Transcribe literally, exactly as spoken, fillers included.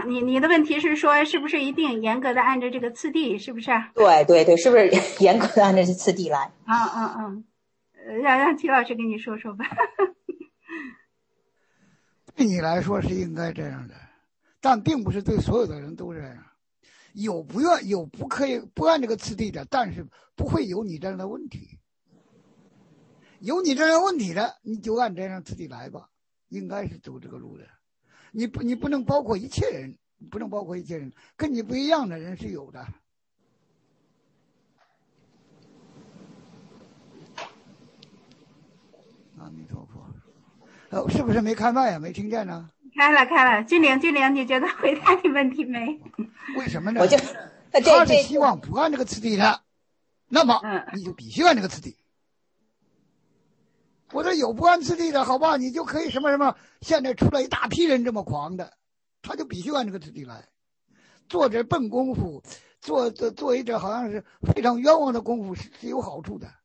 你你的问题是说，是不是一定严格的按照这个次第，是不是？ 对对对，是不是严格的按照这次第来？ 嗯嗯嗯，呃让让齐老师跟你说说吧。 对你来说是应该这样的，但并不是对所有的人都这样。有不愿有不可以不按这个次第的，但是不会有你这样的问题。有你这样问题的，你就按这样次第来吧，应该是走这个路的。你不你不能包括一切人，不能包括一切人，跟你不一样的人是有的。阿弥陀佛。呃，是不是没开麦啊？没听见呢？ 开了开了，金玲金玲，你觉得回答你问题没？ 为什么呢？ 我就他是希望不按这个次第的，那么你就必须按这个次第。我说有不按次第的，好吧，你就可以什么什么。现在出来一大批人这么狂的，他就必须按这个次第来，做这笨功夫，做做做一点好像是非常冤枉的功夫是是有好处的。